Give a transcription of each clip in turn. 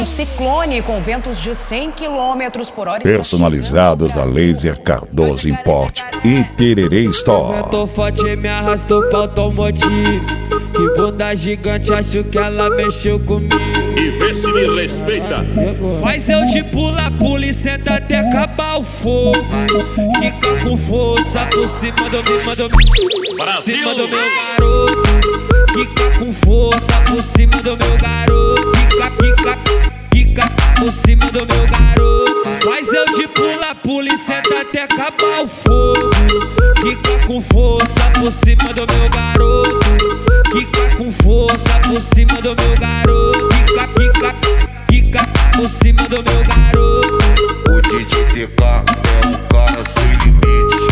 Um ciclone com ventos de 100 km por hora. Personalizados a laser Cardoso Import e Tererê Store. Eu tô forte e me arrastou pra automotivo. Que bunda gigante, acho que ela mexeu comigo. E vê se me respeita. Faz eu de pula e senta até acabar o fogo. Fica com força por cima do meu, Brasil. cima do meu garoto. Fica com força por cima do meu garoto. Fica por cima do meu garoto. Faz eu de pula e senta até acabar o fogo. Fica com força por cima do meu garoto. Fica com força por cima do meu garoto. Fica por cima do meu garoto. O DJ TK é um cara sem limite.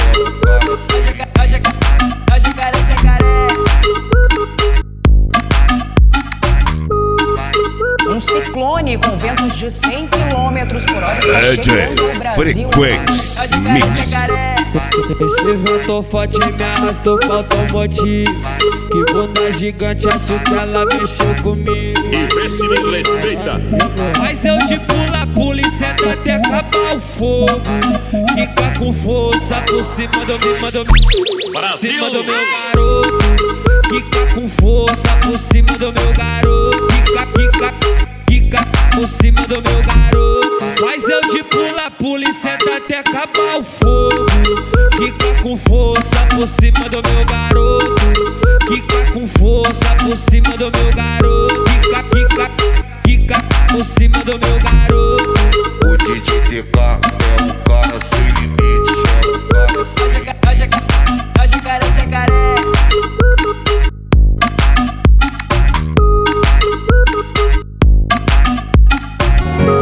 É um cara sem Um ciclone com ventos de 100 km por hora está DJ chegando no Brasil. Frequência Mix. Esse vento forte me arrastou pra automotivo. Que bunda gigante, acho que ela mexeu comigo. E vê se me respeita. Faz eu de pula e senta até acabar o fogo. Fica com força por cima do meu, Brasil. cima do meu garoto. Fica com força por cima do meu garoto. Fica por cima do meu garoto. Faz eu de pula e senta até acabar o fogo. Fica com força por cima do meu garoto. Fica com força por cima do meu garoto. Fica por cima do meu garoto. O DJ TK é um cara sem limite. É um cara sem Hoje o cara é jacaré.